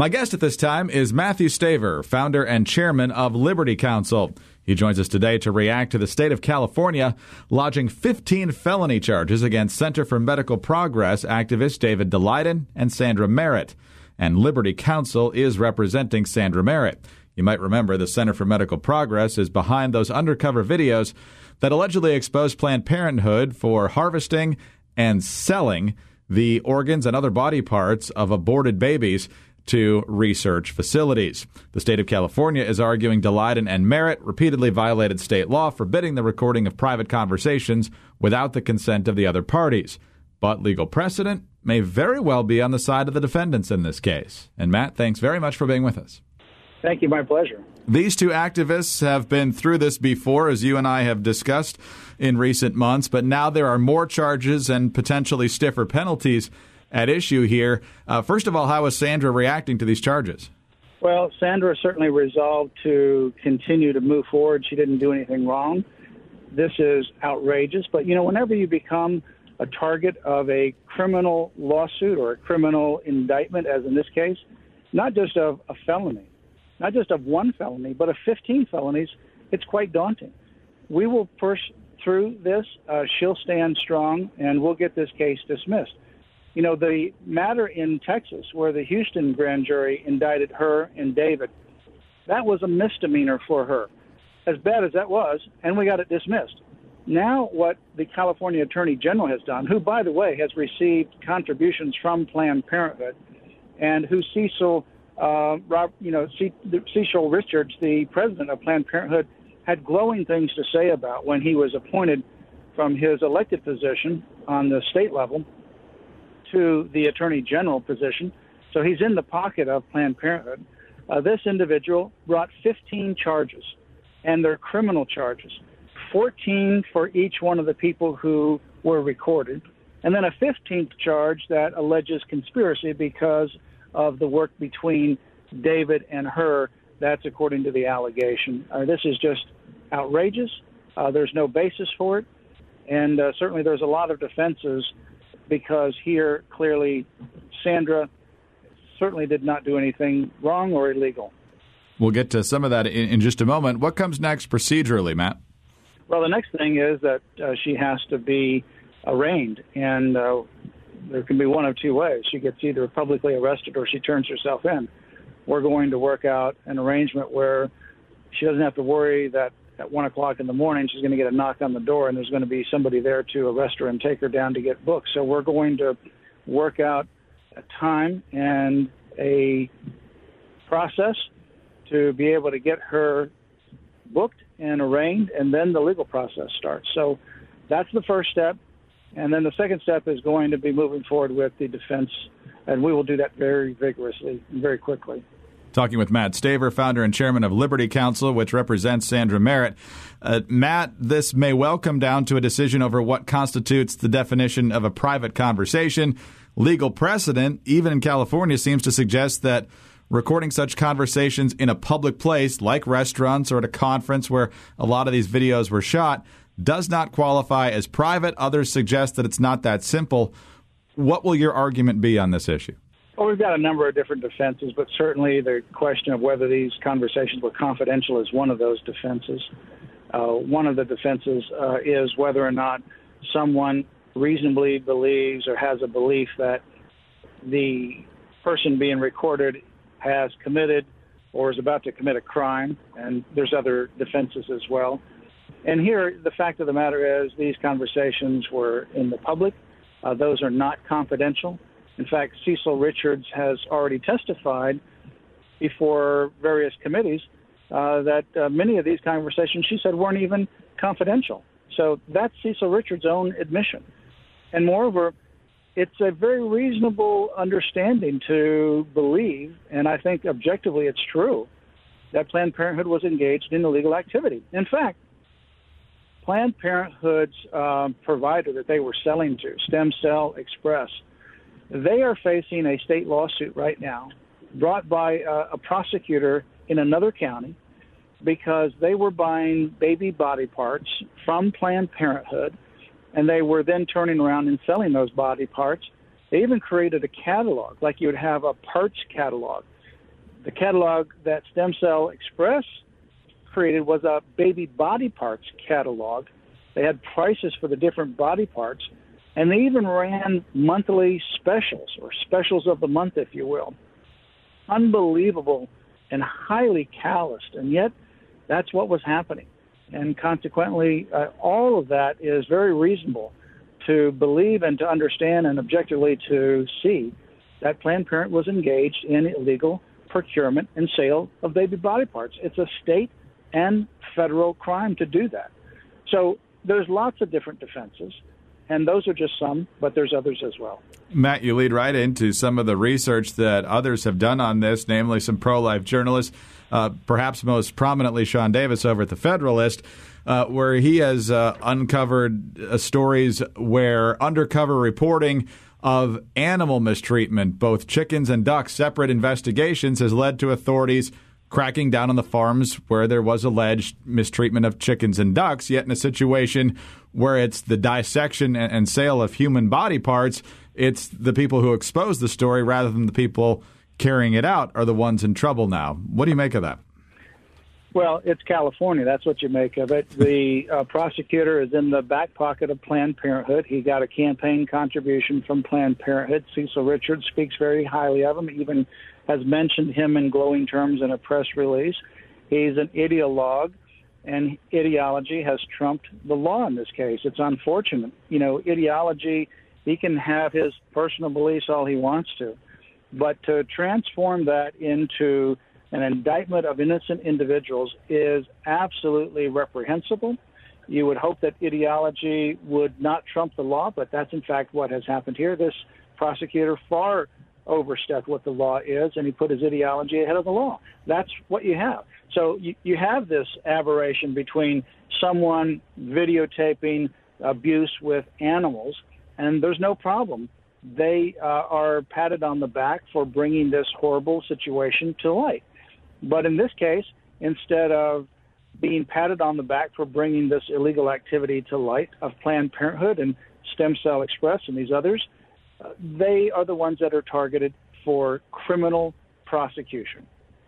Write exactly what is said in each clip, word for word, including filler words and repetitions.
My guest at this time is Matthew Staver, founder and chairman of Liberty Counsel. He joins us today to react to the state of California lodging fifteen felony charges against Center for Medical Progress activists David Daleiden and Sandra Merritt. And Liberty Counsel is representing Sandra Merritt. You might remember the Center for Medical Progress is behind those undercover videos that allegedly expose Planned Parenthood for harvesting and selling the organs and other body parts of aborted babies to research facilities. The state of California is arguing Daleiden and Merritt repeatedly violated state law forbidding the recording of private conversations without the consent of the other parties. But legal precedent may very well be on the side of the defendants in this case. And Matt, thanks very much for being with us. Thank you. My pleasure. These two activists have been through this before, as you and I have discussed in recent months, but now there are more charges and potentially stiffer penalties at issue here. Uh, first of all, how is Sandra reacting to these charges? Well, Sandra certainly resolved to continue to move forward. She didn't do anything wrong. This is outrageous. But, you know, whenever you become a target of a criminal lawsuit or a criminal indictment, as in this case, not just of a felony, not just of one felony, but of fifteen felonies, it's quite daunting. We will push through this. Uh, she'll stand strong, and we'll get this case dismissed. You know, the matter in Texas where the Houston grand jury indicted her and David, that was a misdemeanor for her, as bad as that was, and we got it dismissed. Now what the California Attorney General has done, who, by the way, has received contributions from Planned Parenthood, and who Cecil, uh, Rob, you know, Cecil Richards, the president of Planned Parenthood, had glowing things to say about when he was appointed from his elected position on the state level to the Attorney General position. So he's in the pocket of Planned Parenthood. Uh, this individual brought fifteen charges, and they're criminal charges, fourteen for each one of the people who were recorded, and then a fifteenth charge that alleges conspiracy because of the work between David and her. That's according to the allegation. Uh, this is just outrageous. Uh, there's no basis for it, and uh, certainly there's a lot of defenses because here, clearly, Sandra certainly did not do anything wrong or illegal. We'll get to some of that in, in just a moment. What comes next procedurally, Matt? Well, the next thing is that uh, she has to be arraigned, and uh, there can be one of two ways. She gets either publicly arrested or she turns herself in. We're going to work out an arrangement where she doesn't have to worry that at one o'clock in the morning she's going to get a knock on the door and there's going to be somebody there to arrest her and take her down to get booked. So we're going to work out a time and a process to be able to get her booked and arraigned, and then the legal process starts. So that's the first step. And then the second step is going to be moving forward with the defense, and we will do that very vigorously and very quickly. Talking with Matt Staver, founder and chairman of Liberty Counsel, which represents Sandra Merritt. Uh, Matt, this may well come down to a decision over what constitutes the definition of a private conversation. Legal precedent, even in California, seems to suggest that recording such conversations in a public place, like restaurants or at a conference where a lot of these videos were shot, does not qualify as private. Others suggest that it's not that simple. What will your argument be on this issue? Well, we've got a number of different defenses, but certainly the question of whether these conversations were confidential is one of those defenses. Uh, one of the defenses uh, is whether or not someone reasonably believes or has a belief that the person being recorded has committed or is about to commit a crime, and there's other defenses as well. And here, the fact of the matter is these conversations were in the public. Uh, those are not confidential. In fact, Cecil Richards has already testified before various committees uh, that uh, many of these conversations, she said, weren't even confidential. So that's Cecil Richards' own admission. And moreover, it's a very reasonable understanding to believe, and I think objectively it's true, that Planned Parenthood was engaged in illegal activity. In fact, Planned Parenthood's uh, provider that they were selling to, Stem Cell Express, they are facing a state lawsuit right now brought by uh, a prosecutor in another county because they were buying baby body parts from Planned Parenthood, and they were then turning around and selling those body parts. They even created a catalog, like you would have a parts catalog, The catalog that Stem Cell Express created was a baby body parts catalog. They had prices for the different body parts, and they even ran monthly specials, or specials of the month, if you will. Unbelievable and highly calloused, and yet that's what was happening. And consequently, uh, all of that is very reasonable to believe and to understand and objectively to see that Planned Parenthood was engaged in illegal procurement and sale of baby body parts. It's a state and federal crime to do that. So there's lots of different defenses, and those are just some, but there's others as well. Matt, you lead right into some of the research that others have done on this, namely some pro-life journalists, uh, perhaps most prominently Sean Davis over at The Federalist, uh, where he has uh, uncovered uh, stories where undercover reporting of animal mistreatment, both chickens and ducks, separate investigations, has led to authorities cracking down on the farms where there was alleged mistreatment of chickens and ducks, yet in a situation where it's the dissection and sale of human body parts, it's the people who expose the story rather than the people carrying it out are the ones in trouble now. What do you make of that? Well, it's California. That's what you make of it. The uh, prosecutor is in the back pocket of Planned Parenthood. He got a campaign contribution from Planned Parenthood. Cecil Richards speaks very highly of him, even has mentioned him in glowing terms in a press release. He's an ideologue, and ideology has trumped the law in this case. It's unfortunate. You know, ideology, he can have his personal beliefs all he wants to, but to transform that into an indictment of innocent individuals is absolutely reprehensible. You would hope that ideology would not trump the law, but that's in fact what has happened here. This prosecutor far overstepped what the law is, and he put his ideology ahead of the law. That's what you have. So you, you have this aberration between someone videotaping abuse with animals, and there's no problem. They uh, are patted on the back for bringing this horrible situation to light. But in this case, instead of being patted on the back for bringing this illegal activity to light of Planned Parenthood and Stem Cell Express and these others, uh, they are the ones that are targeted for criminal prosecution.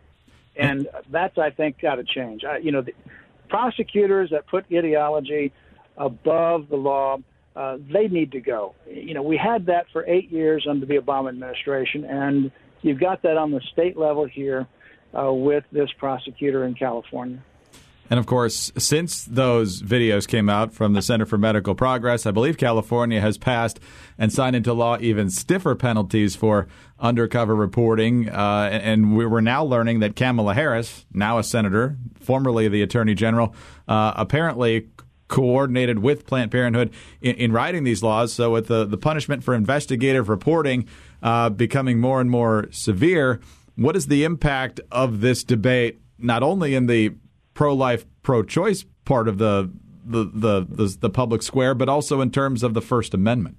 And that's, I think, got to change. I, you know, the prosecutors that put ideology above the law, uh, they need to go. You know, we had that for eight years under the Obama administration, and you've got that on the state level here uh, with this prosecutor in California. And, of course, since those videos came out from the Center for Medical Progress, I believe California has passed and signed into law even stiffer penalties for undercover reporting. Uh, and we were now learning that Kamala Harris, now a senator, formerly the Attorney General, uh, apparently coordinated with Planned Parenthood in, in writing these laws. So with the, the punishment for investigative reporting uh, becoming more and more severe, what is the impact of this debate, not only in the pro-life, pro-choice part of the the, the the the public square, but also in terms of the First Amendment?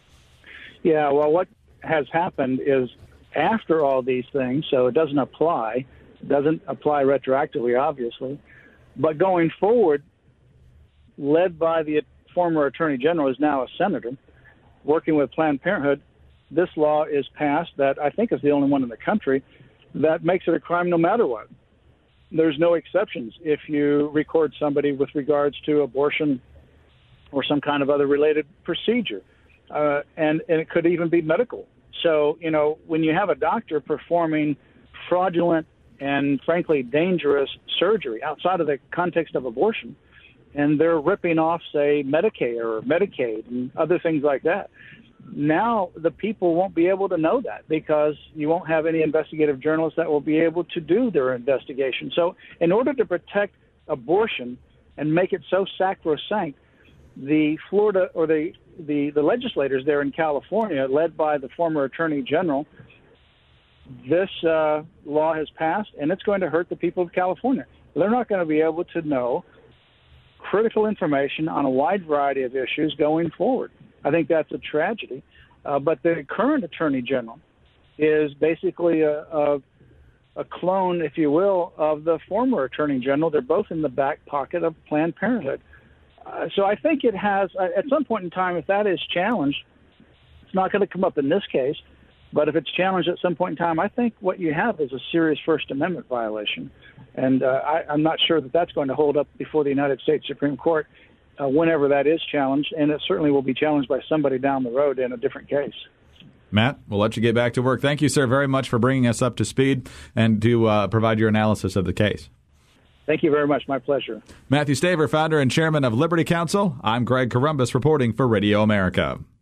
Yeah, well, what has happened is after all these things, so it doesn't apply, it doesn't apply retroactively, obviously, but going forward, led by the former Attorney General, who's now a senator, working with Planned Parenthood, this law is passed that I think is the only one in the country that makes it a crime no matter what. There's no exceptions if you record somebody with regards to abortion or some kind of other related procedure. Uh, and, and it could even be medical. So, you know, when you have a doctor performing fraudulent and, frankly, dangerous surgery outside of the context of abortion, and they're ripping off, say, Medicare or Medicaid and other things like that, now the people won't be able to know that because you won't have any investigative journalists that will be able to do their investigation. So in order to protect abortion and make it so sacrosanct, the Florida or the, the, the legislators there in California, led by the former Attorney General, this uh, law has passed, and it's going to hurt the people of California. They're not going to be able to know critical information on a wide variety of issues going forward. I think that's a tragedy. Uh, but the current Attorney General is basically a, a, a clone, if you will, of the former Attorney General. They're both in the back pocket of Planned Parenthood. Uh, so I think it has, uh, at some point in time, if that is challenged, it's not going to come up in this case, But if it's challenged at some point in time, I think what you have is a serious First Amendment violation. And uh, I, I'm not sure that that's going to hold up before the United States Supreme Court uh, whenever that is challenged. And it certainly will be challenged by somebody down the road in a different case. Matt, we'll let you get back to work. Thank you, sir, very much for bringing us up to speed and to uh, provide your analysis of the case. Thank you very much. My pleasure. Matthew Staver, founder and chairman of Liberty Counsel. I'm Greg Corombos reporting for Radio America.